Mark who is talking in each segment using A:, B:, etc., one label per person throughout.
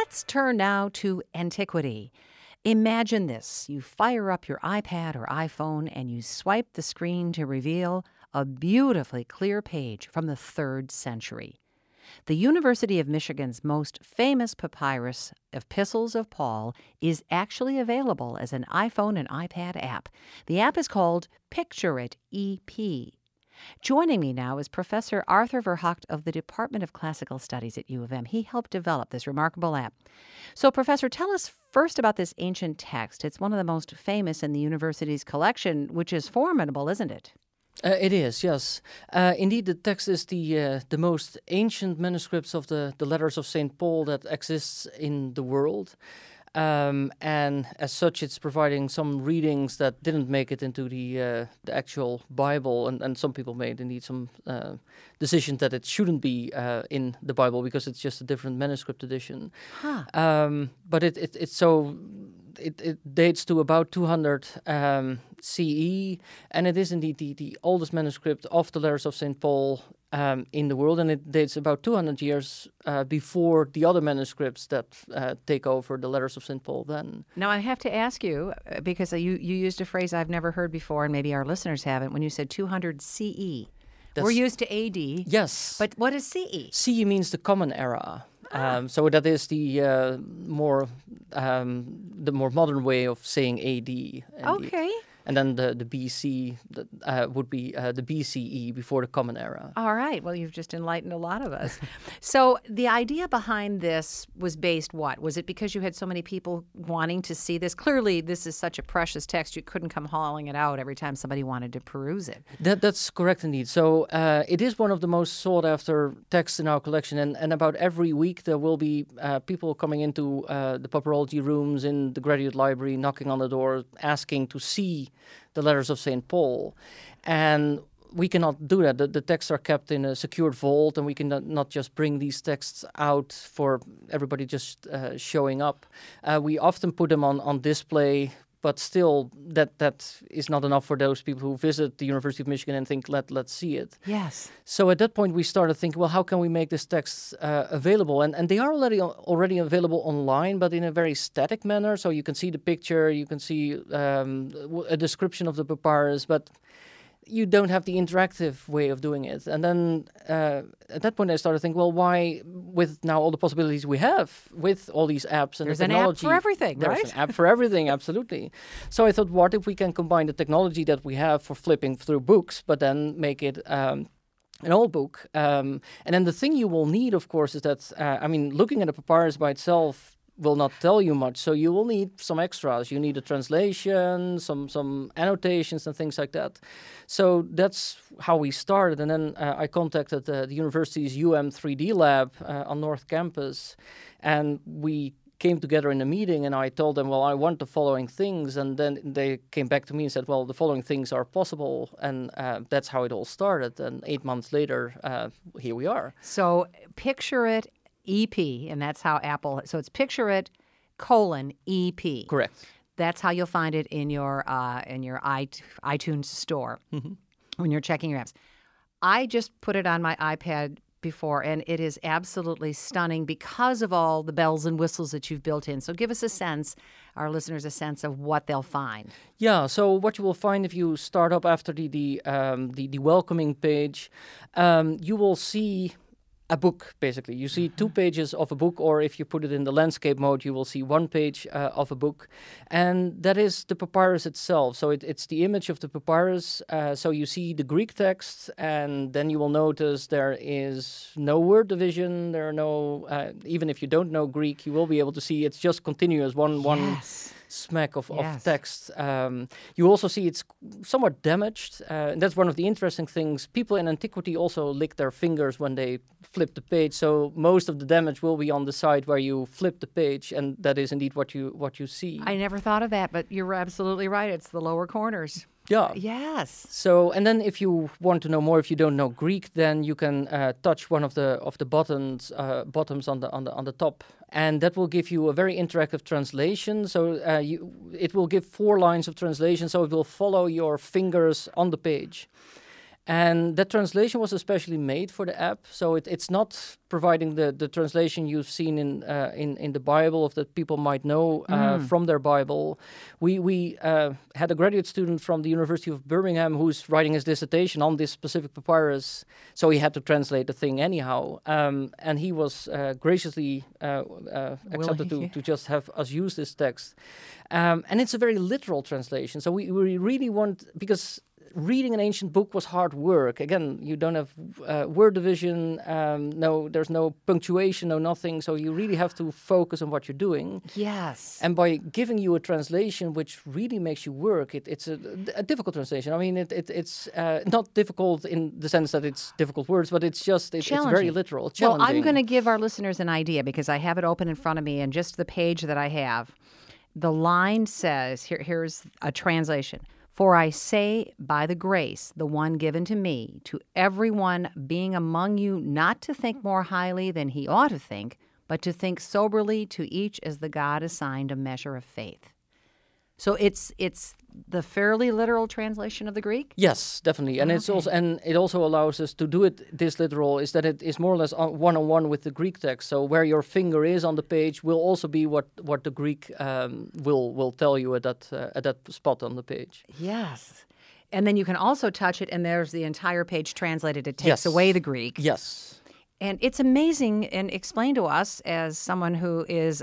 A: Let's turn now to antiquity. Imagine this. You fire up your iPad or iPhone and you swipe the screen to reveal a beautifully clear page from the 3rd century. The University of Michigan's most famous papyrus, Epistles of Paul, is actually available as an iPhone and iPad app. The app is called Picture It EP. Joining me now is Professor Arthur Verhacht of the Department of Classical Studies at U of M. He helped develop this remarkable app. So, Professor, tell us first about this ancient text. It's one of the most famous in the university's collection, which is formidable, isn't it?
B: It is, yes. Indeed, the text is the most ancient manuscripts of the letters of St. Paul that exists in the world. And as such, it's providing some readings that didn't make it into the actual Bible, and some people made indeed some decisions that it shouldn't be in the Bible because it's just a different manuscript edition. But it dates to about 200 CE, and it is indeed the oldest manuscript of the letters of St. Paul in the world, and it dates about 200 years before the other manuscripts that take over the letters of St. Paul then.
A: Now, I have to ask you, because you used a phrase I've never heard before, and maybe our listeners haven't, when you said 200 CE. We're used to AD.
B: Yes.
A: But what is CE?
B: CE means the Common Era. So that is the more modern way of saying AD. Indeed.
A: Okay.
B: And then the BC would be the BCE, before the Common Era.
A: All right. Well, you've just enlightened a lot of us. So the idea behind this was based what? Was it because you had so many people wanting to see this? Clearly, this is such a precious text, you couldn't come hauling it out every time somebody wanted to peruse it.
B: That's correct indeed. So it is one of the most sought-after texts in our collection, and about every week there will be people coming into the papyrology rooms in the graduate library, knocking on the door, asking to see the letters of St. Paul. And we cannot do that. The texts are kept in a secured vault, and we cannot just bring these texts out for everybody just showing up. We often put them on display, but still that is not enough for those people who visit the University of Michigan and think, let's see it.
A: Yes.
B: So at that point we started thinking, well, how can we make this text available? And they are already available online, but in a very static manner. So you can see the picture, you can see a description of the papyrus, but you don't have the interactive way of doing it. And then at that point I started thinking, well, why, with now all the possibilities we have with all these apps and
A: there's
B: the technology.
A: There's an app for everything, right?
B: There's an app for everything, absolutely. So I thought, what if we can combine the technology that we have for flipping through books, but then make it an old book. And then the thing you will need, of course, is that, looking at a papyrus by itself will not tell you much, so you will need some extras. You need a translation, some annotations and things like that. So that's how we started, and then I contacted the university's 3D lab on North Campus, and we came together in a meeting, and I told them, well, I want the following things, and then they came back to me and said, well, the following things are possible, and that's how it all started, and 8 months later, here we are.
A: So Picture It EP, and that's how Apple, so it's Picture It, EP.
B: Correct.
A: That's how you'll find it in your iTunes store when you're checking your apps. I just put it on my iPad before, and it is absolutely stunning because of all the bells and whistles that you've built in. So give us a sense, our listeners, a sense of what they'll find.
B: Yeah, so what you will find if you start up after the welcoming page, you will see a book, basically. You see 2 pages of a book, or if you put it in the landscape mode, you will see 1 page of a book. And that is the papyrus itself. So it's the image of the papyrus. So you see the Greek text, and then you will notice there is no word division. There are no, even if you don't know Greek, you will be able to see it's just continuous, one smack of text. You also see it's somewhat damaged. That's one of the interesting things. People in antiquity also lick their fingers when they flip the page, so most of the damage will be on the side where you flip the page, and that is indeed what you see.
A: I never thought of that, but you're absolutely right. It's the lower corners.
B: Yeah.
A: Yes.
B: So, and then if you want to know more, if you don't know Greek, then you can touch one of the bottoms on the top, and that will give you a very interactive translation. So it will give 4 lines of translation, so it will follow your fingers on the page. And that translation was especially made for the app, so it's not providing the translation you've seen in the Bible of that people might know from their Bible. We had a graduate student from the University of Birmingham who's writing his dissertation on this specific papyrus, so he had to translate the thing anyhow. And he was graciously accepted to just have us use this text. And it's a very literal translation, so we really want, because reading an ancient book was hard work. Again, you don't have word division, there's no punctuation, no nothing, so you really have to focus on what you're doing.
A: Yes.
B: And by giving you a translation which really makes you work, it's a difficult translation. I mean, it's not difficult in the sense that it's difficult words, but it's very literal.
A: Well, I'm going to give our listeners an idea because I have it open in front of me, and just the page that I have, the line says, here's a translation. For I say, by the grace, the one given to me, to everyone being among you, not to think more highly than he ought to think, but to think soberly, to each as the God assigned a measure of faith. So it's the fairly literal translation of the Greek?
B: Yes, definitely. And it also allows us to do it this literal, is that it is more or less one-on-one with the Greek text. So where your finger is on the page will also be what the Greek will tell you at that spot on the page.
A: Yes. And then you can also touch it, and there's the entire page translated. It takes away the Greek.
B: Yes.
A: And it's amazing, and explain to us, as someone who is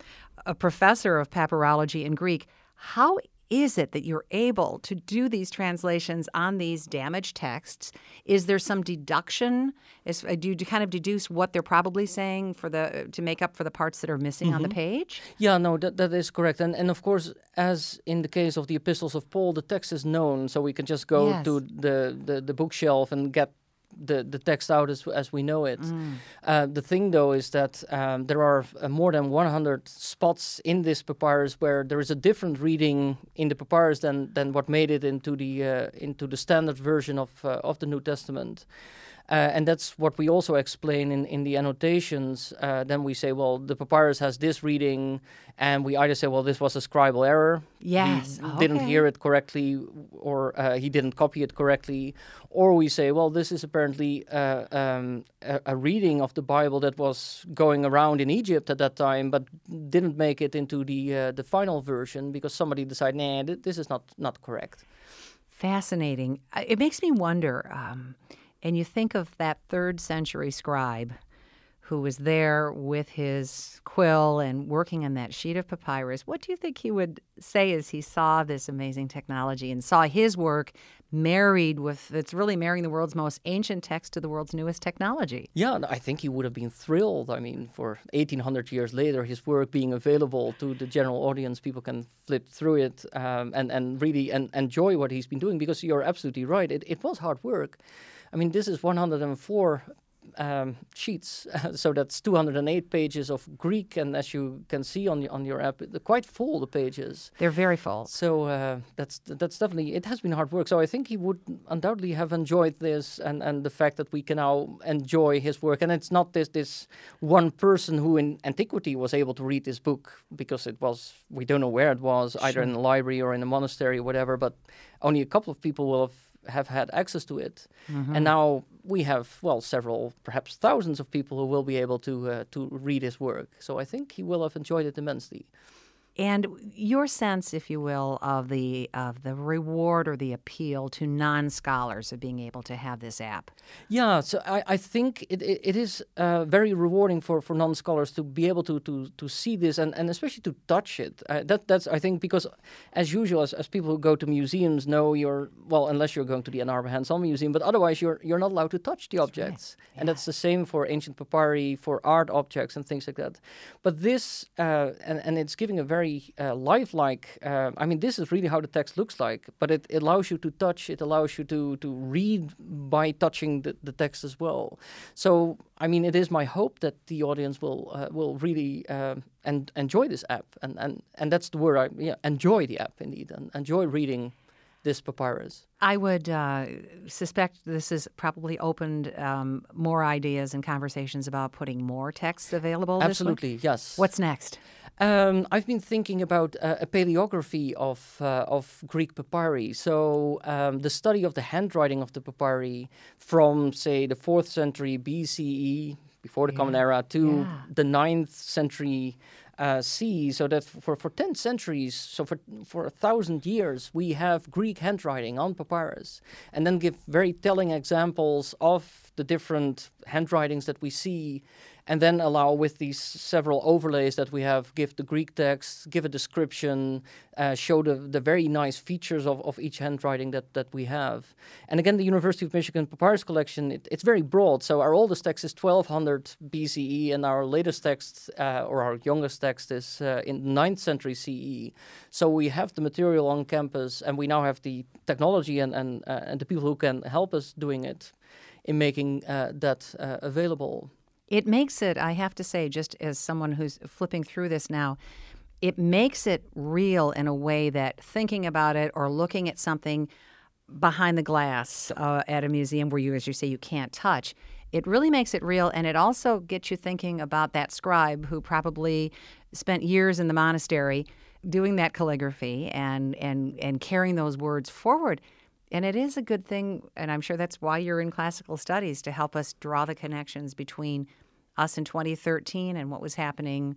A: a professor of papyrology in Greek, how is it that you're able to do these translations on these damaged texts? Is there some deduction? Do you kind of deduce what they're probably saying to make up for the parts that are missing on the page?
B: Yeah, no, that is correct. And of course, as in the case of the epistles of Paul, the text is known, so we can just go to the bookshelf and get the text out as we know it. The thing, though, is that there are more than 100 spots in this papyrus where there is a different reading in the papyrus than what made it into the standard version of the New Testament. And that's what we also explain in the annotations. Then we say, well, the papyrus has this reading, and we either say, well, this was a scribal error.
A: Yes.
B: He didn't hear it correctly, or he didn't copy it correctly. Or we say, well, this is apparently a reading of the Bible that was going around in Egypt at that time, but didn't make it into the final version because somebody decided, nah, this is not correct.
A: Fascinating. It makes me wonder... And you think of that 3rd century scribe who was there with his quill and working on that sheet of papyrus. What do you think he would say as he saw this amazing technology and saw his work married with, it's really marrying the world's most ancient text to the world's newest technology?
B: Yeah, I think he would have been thrilled. I mean, for 1800 years later, his work being available to the general audience, people can flip through it and really enjoy what he's been doing, because you're absolutely right. It was hard work. I mean, this is 104 sheets, so that's 208 pages of Greek, and as you can see on your app, they're quite full, the pages.
A: They're very full.
B: So that's definitely, it has been hard work. So I think he would undoubtedly have enjoyed this, and the fact that we can now enjoy his work. And it's not this one person who in antiquity was able to read this book, because it was, we don't know where it was, either in a library or in a monastery or whatever, but only a couple of people will have had access to it. And now we have, well, several, perhaps thousands of people who will be able to read his work. So I think he will have enjoyed it immensely.
A: And your sense, if you will, of the reward or the appeal to non-scholars of being able to have this app?
B: Yeah, so I think it is very rewarding for non-scholars to be able to see this and especially to touch it. That's, I think, because as usual, as people who go to museums know, unless you're going to the Ann Arbor Hands-On Museum, but otherwise you're not allowed to touch the objects. Right. And that's the same for ancient papyri, for art objects and things like that. But this, and it's giving a very lifelike, I mean, this is really how the text looks like, but it allows you to touch, it allows you to read by touching the text as well. So, I mean, it is my hope that the audience will really enjoy this app, and that's the word, enjoy the app indeed, and enjoy reading this papyrus.
A: I would suspect this has probably opened more ideas and conversations about putting more texts available.
B: Absolutely,
A: this week.
B: yes.
A: What's next?
B: I've been thinking about a paleography of Greek papyri. So the study of the handwriting of the papyri from, say, the 4th century BCE, before the Common Era, to the 9th century CE. So that for 10 centuries, so for 1,000 years, we have Greek handwriting on papyrus, and then give very telling examples of the different handwritings that we see, and then allow, with these several overlays that we have, give the Greek text, give a description, show the very nice features of each handwriting that we have. And again, the University of Michigan Papyrus Collection, it's very broad. So our oldest text is 1200 BCE, and our latest text, or our youngest text, is in the 9th century CE. So we have the material on campus, and we now have the technology and the people who can help us doing it in making that available.
A: It makes it, I have to say, just as someone who's flipping through this now, it makes it real in a way that thinking about it or looking at something behind the glass at a museum where you, as you say, you can't touch, it really makes it real. And it also gets you thinking about that scribe who probably spent years in the monastery doing that calligraphy and carrying those words forward. And it is a good thing, and I'm sure that's why you're in classical studies, to help us draw the connections between us in 2013 and what was happening,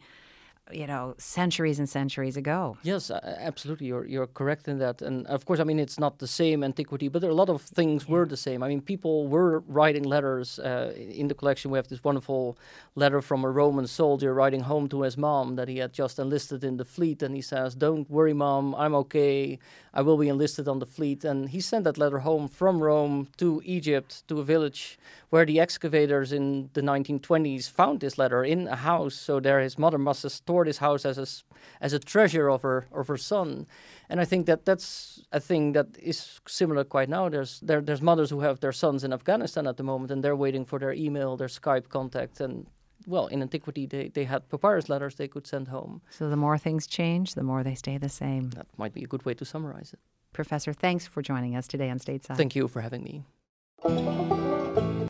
A: centuries and centuries ago.
B: Yes, absolutely. You're correct in that. And of course, I mean, it's not the same antiquity, but there are a lot of things were the same. I mean, people were writing letters. In the collection, we have this wonderful letter from a Roman soldier writing home to his mom that he had just enlisted in the fleet. And he says, "Don't worry, Mom, I'm okay. I will be enlisted on the fleet." And he sent that letter home from Rome to Egypt, to a village where the excavators in the 1920s found this letter in a house. So there his mother must have stored this house as a treasure of her son. And I think that's a thing that is similar quite now. There's mothers who have their sons in Afghanistan at the moment, and they're waiting for their email, their Skype contact. And well, in antiquity, they had papyrus letters they could send home.
A: So the more things change, the more they stay the same.
B: That might be a good way to summarize it.
A: Professor, thanks for joining us today on Stateside.
B: Thank you for having me.